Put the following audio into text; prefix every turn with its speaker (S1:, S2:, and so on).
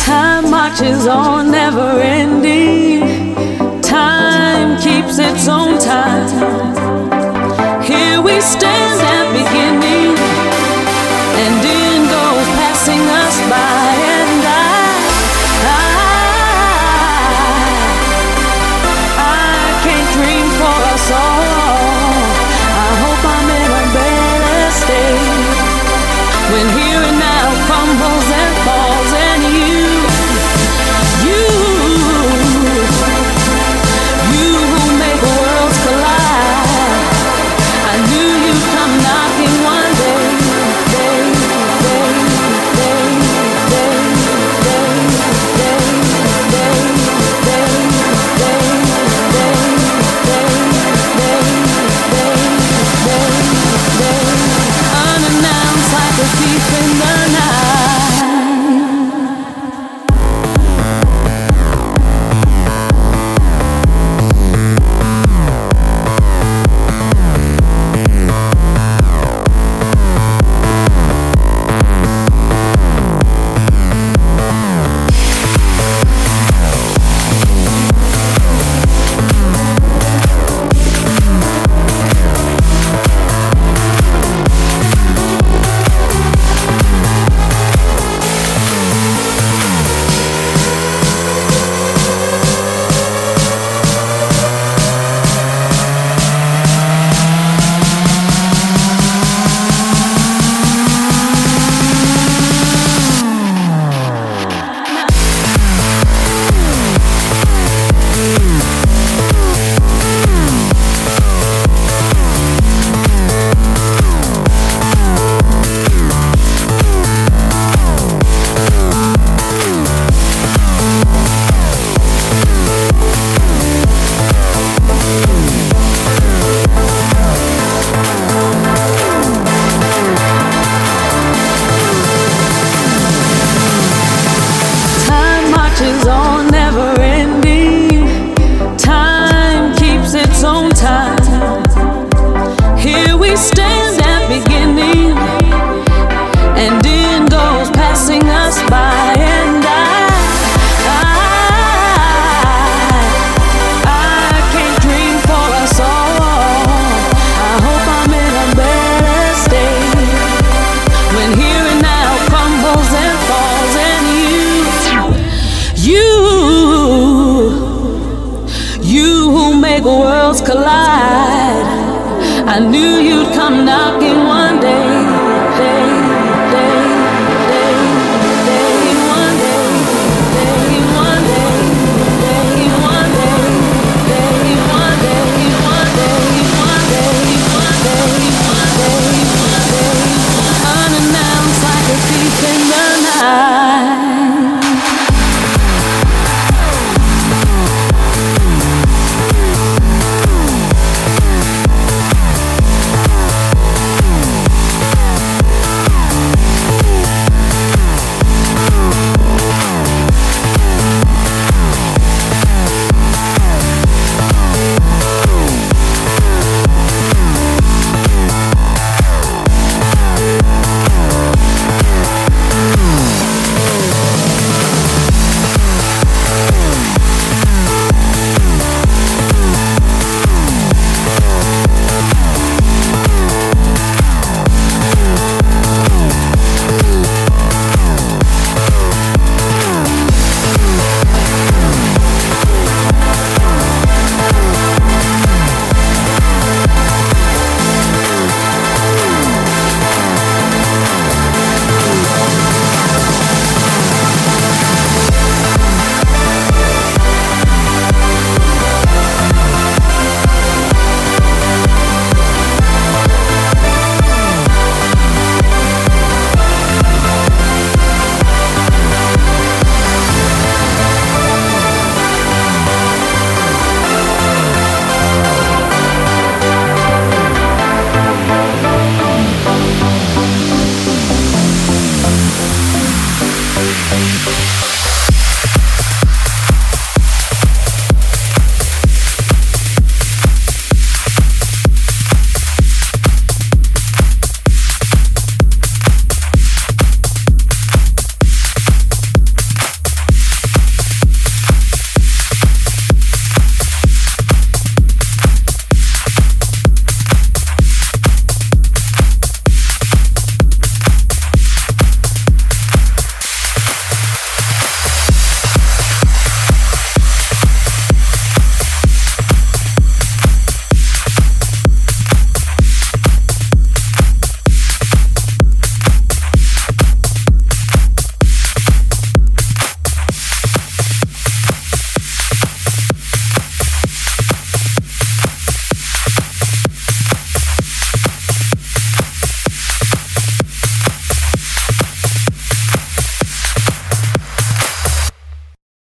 S1: Time marches on, never ending. Time keeps its own time. Here we stand at beginning, and in goes passing us by. And I can't dream for us all. I hope I'm in a better state when here and now crumbles and falls, and you who make worlds collide. I knew you'd come knocking one day, unannounced like a thief in the night. Marches on, never ending. Time keeps its own time. Here we stand at beginning, and in goes passing us by. And I can't dream for us all. I hope I'm in a better state when here and now crumbles and falls, and you who make worlds collide. I knew